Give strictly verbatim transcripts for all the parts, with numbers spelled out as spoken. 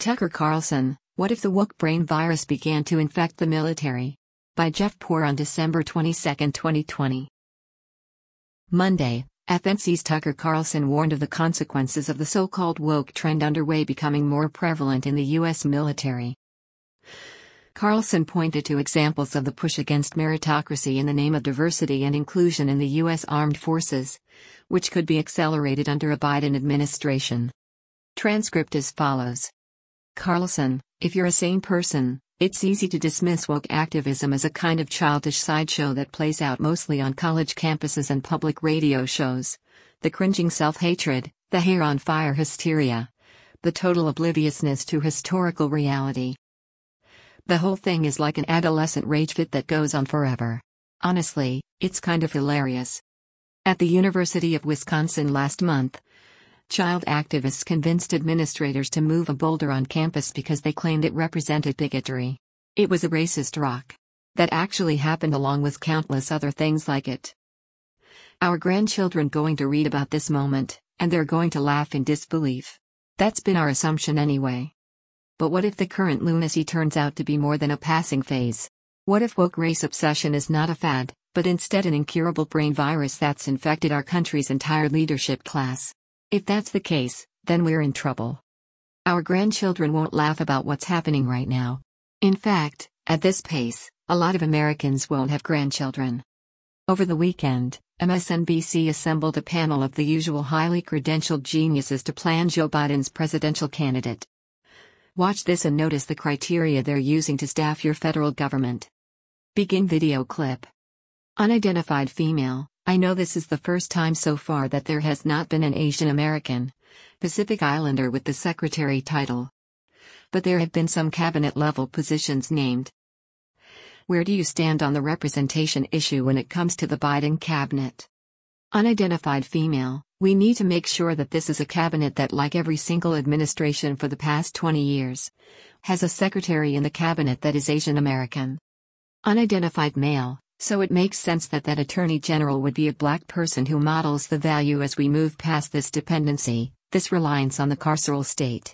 Tucker Carlson, What If the Woke Brain Virus Began to Infect the Military? By Jeff Poor on December twenty-second, twenty twenty. Monday, F N C's Tucker Carlson warned of the consequences of the so-called woke trend underway becoming more prevalent in the U S military. Carlson pointed to examples of the push against meritocracy in the name of diversity and inclusion in the U S Armed Forces, which could be accelerated under a Biden administration. Transcript as follows. Carlson, if you're a sane person, it's easy to dismiss woke activism as a kind of childish sideshow that plays out mostly on college campuses and public radio shows. The cringing self-hatred, the hair on fire hysteria, the total obliviousness to historical reality. The whole thing is like an adolescent rage fit that goes on forever. Honestly, it's kind of hilarious. At the University of Wisconsin last month, child activists convinced administrators to move a boulder on campus because they claimed it represented bigotry. It was a racist rock. That actually happened along with countless other things like it. Our grandchildren going to read about this moment, and they're going to laugh in disbelief. That's been our assumption anyway. But what if the current lunacy turns out to be more than a passing phase? What if woke race obsession is not a fad, but instead an incurable brain virus that's infected our country's entire leadership class? If that's the case, then we're in trouble. Our grandchildren won't laugh about what's happening right now. In fact, at this pace, a lot of Americans won't have grandchildren. Over the weekend, M S N B C assembled a panel of the usual highly credentialed geniuses to plan Joe Biden's presidential candidate. Watch this and notice the criteria they're using to staff your federal government. Begin video clip. Unidentified female. I know this is the first time so far that there has not been an Asian American, Pacific Islander with the secretary title. But there have been some cabinet-level positions named. Where do you stand on the representation issue when it comes to the Biden cabinet? Unidentified female, we need to make sure that this is a cabinet that, like every single administration for the past twenty years, has a secretary in the cabinet that is Asian American. Unidentified male. So it makes sense that that attorney general would be a black person who models the value as we move past this dependency, this reliance on the carceral state.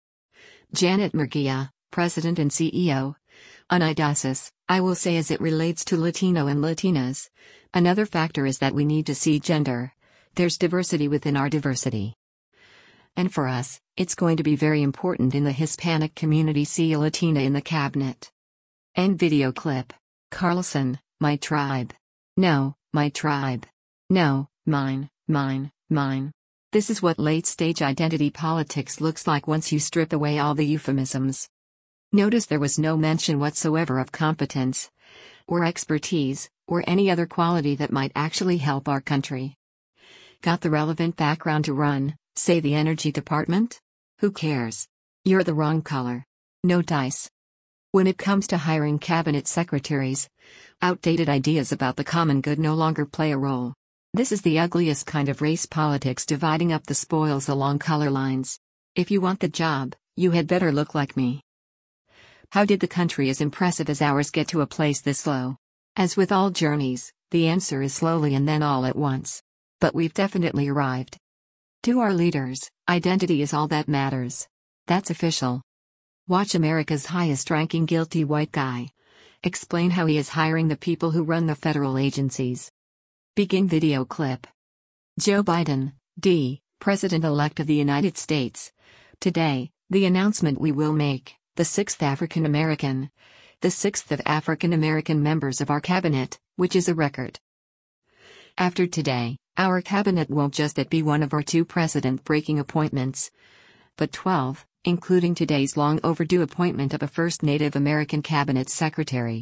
Janet Murguia, President and C E O. Unidasis, I will say as it relates to Latino and Latinas, another factor is that we need to see gender. There's diversity within our diversity. And for us, it's going to be very important in the Hispanic community see a Latina in the cabinet. End video clip. Carlson. My tribe. No, my tribe. No, mine, mine, mine. This is what late-stage identity politics looks like once you strip away all the euphemisms. Notice there was no mention whatsoever of competence, or expertise, or any other quality that might actually help our country. Got the relevant background to run, say the Energy Department? Who cares? You're the wrong color. No dice. When it comes to hiring cabinet secretaries, outdated ideas about the common good no longer play a role. This is the ugliest kind of race politics, dividing up the spoils along color lines. If you want the job, you had better look like me. How did the country as impressive as ours get to a place this low? As with all journeys, the answer is slowly and then all at once. But we've definitely arrived. To our leaders, identity is all that matters. That's official. Watch America's highest-ranking guilty white guy explain how he is hiring the people who run the federal agencies. Begin video clip. Joe Biden, D, President-elect of the United States. Today, the announcement we will make, the sixth African American, the sixth of African American members of our cabinet, which is a record. After today, our cabinet won't just be one of our two precedent-breaking appointments, but twelve. Including today's long-overdue appointment of a first Native American cabinet secretary.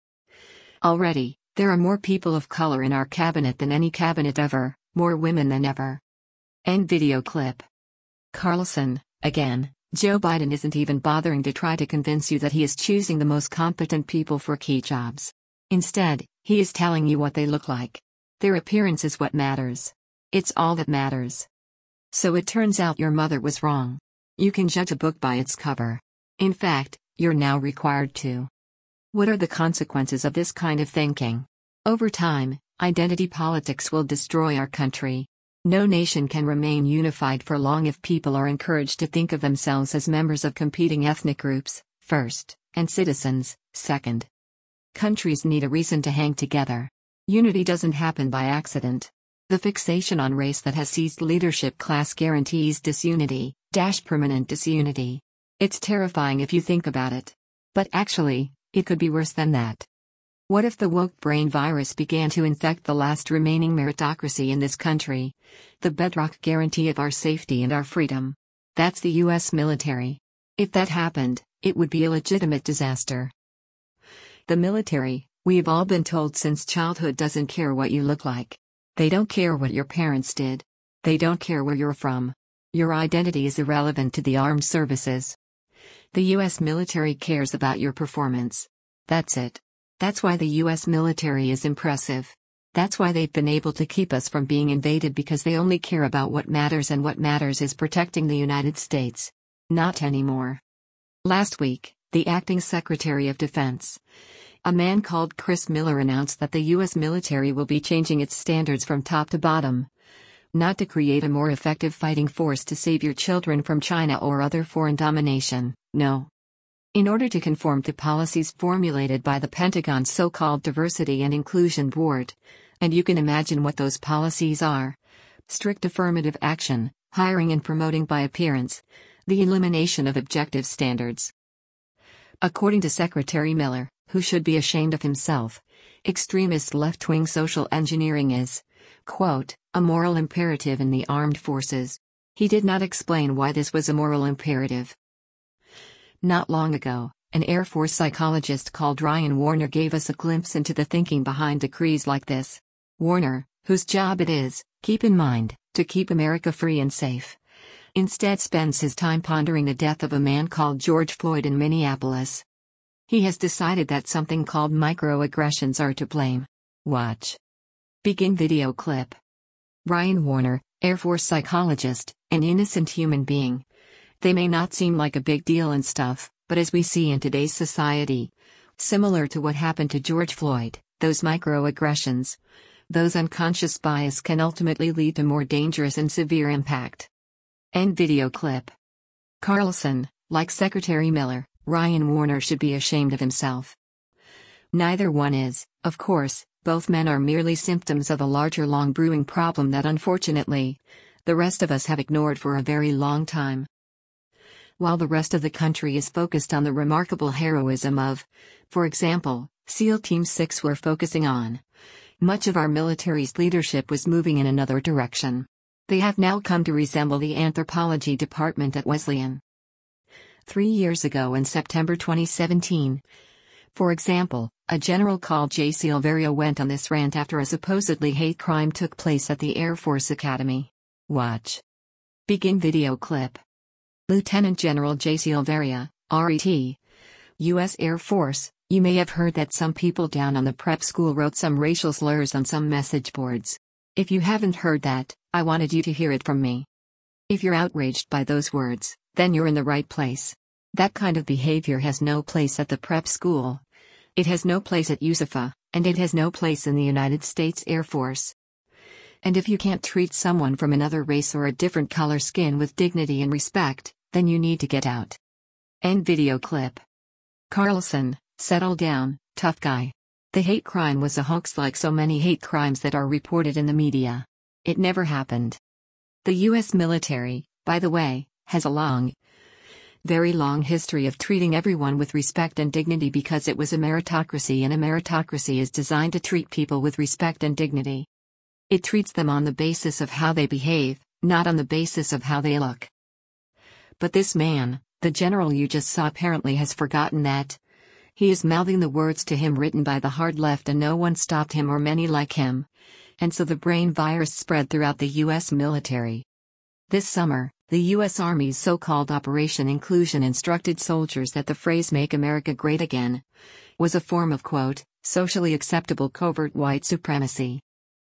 Already, there are more people of color in our cabinet than any cabinet ever, more women than ever. End video clip. Carlson, again, Joe Biden isn't even bothering to try to convince you that he is choosing the most competent people for key jobs. Instead, he is telling you what they look like. Their appearance is what matters. It's all that matters. So it turns out your mother was wrong. You can judge a book by its cover. In fact, you're now required to. What are the consequences of this kind of thinking? Over time, identity politics will destroy our country. No nation can remain unified for long if people are encouraged to think of themselves as members of competing ethnic groups, first, and citizens, second. Countries need a reason to hang together. Unity doesn't happen by accident. The fixation on race that has seized leadership class guarantees disunity, dash permanent disunity. It's terrifying if you think about it. But actually, it could be worse than that. What if the woke brain virus began to infect the last remaining meritocracy in this country? The bedrock guarantee of our safety and our freedom. That's the U S military. If that happened, it would be a legitimate disaster. The military, we've all been told since childhood, doesn't care what you look like. They don't care what your parents did. They don't care where you're from. Your identity is irrelevant to the armed services. The U S military cares about your performance. That's it. That's why the U S military is impressive. That's why they've been able to keep us from being invaded, because they only care about what matters, and what matters is protecting the United States. Not anymore. Last week, the acting Secretary of Defense, a man called Chris Miller, announced that the U S military will be changing its standards from top to bottom. Not to create a more effective fighting force to save your children from China or other foreign domination, no. In order to conform to policies formulated by the Pentagon's so-called Diversity and Inclusion Board. And you can imagine what those policies are. Strict affirmative action, hiring and promoting by appearance, the elimination of objective standards. According to Secretary Miller, who should be ashamed of himself, extremist left-wing social engineering is, quote, a moral imperative in the armed forces. He did not explain why this was a moral imperative. Not long ago, an Air Force psychologist called Ryan Warner gave us a glimpse into the thinking behind decrees like this. Warner, whose job it is, keep in mind, to keep America free and safe, instead spends his time pondering the death of a man called George Floyd in Minneapolis. He has decided that something called microaggressions are to blame. Watch. Begin video clip. Ryan Warner, Air Force psychologist, an innocent human being. They may not seem like a big deal and stuff, but as we see in today's society, similar to what happened to George Floyd, those microaggressions, those unconscious bias can ultimately lead to more dangerous and severe impact. End video clip. Carlson, like Secretary Miller, Ryan Warner should be ashamed of himself. Neither one is, of course. Both men are merely symptoms of a larger, long brewing problem that unfortunately, the rest of us have ignored for a very long time. While the rest of the country is focused on the remarkable heroism of, for example, SEAL Team six, we're focusing on. Much of our military's leadership was moving in another direction. They have now come to resemble the anthropology department at Wesleyan. Three years ago in September twenty seventeen, for example, a general called Jay Silverio went on this rant after a supposedly hate crime took place at the Air Force Academy. Watch. Begin video clip. Lieutenant General Jay Silveria, R E T, U S Air Force. You may have heard that some people down on the prep school wrote some racial slurs on some message boards. If you haven't heard that, I wanted you to hear it from me. If you're outraged by those words, then you're in the right place. That kind of behavior has no place at the prep school. It has no place at U S A F A, and it has no place in the United States Air Force. And if you can't treat someone from another race or a different color skin with dignity and respect, then you need to get out. End video clip. Carlson, settle down, tough guy. The hate crime was a hoax like so many hate crimes that are reported in the media. It never happened. The U S military, by the way, has a long, very long history of treating everyone with respect and dignity because it was a meritocracy, and a meritocracy is designed to treat people with respect and dignity. It treats them on the basis of how they behave, not on the basis of how they look. But this man, the general you just saw, apparently has forgotten that. He is mouthing the words to him written by the hard left, and no one stopped him or many like him. And so the brain virus spread throughout the U S military. This summer, the U S Army's so-called Operation Inclusion instructed soldiers that the phrase "Make America Great Again" was a form of, quote, socially acceptable covert white supremacy.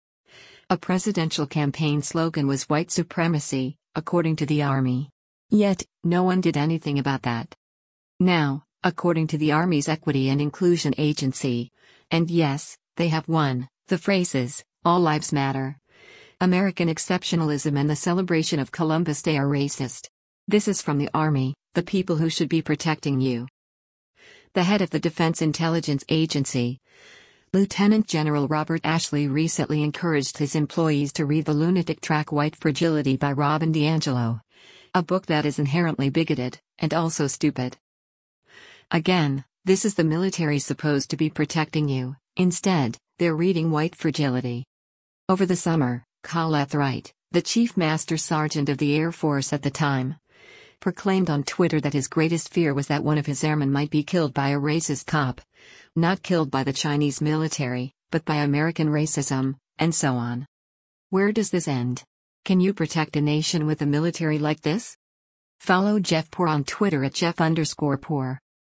A presidential campaign slogan was white supremacy, according to the Army. Yet, no one did anything about that. Now, according to the Army's Equity and Inclusion Agency, and yes, they have one, the phrases, "All Lives Matter," American exceptionalism and the celebration of Columbus Day are racist. This is from the Army, the people who should be protecting you. The head of the Defense Intelligence Agency, Lieutenant General Robert Ashley, recently encouraged his employees to read the lunatic tract White Fragility by Robin DiAngelo, a book that is inherently bigoted, and also stupid. Again, this is the military supposed to be protecting you. Instead, they're reading White Fragility. Over the summer, Carl Etheright, the Chief Master Sergeant of the Air Force at the time, proclaimed on Twitter that his greatest fear was that one of his airmen might be killed by a racist cop. Not killed by the Chinese military, but by American racism, and so on. Where does this end? Can you protect a nation with a military like this? Follow Jeff Poor on Twitter at Jeff underscore Poor.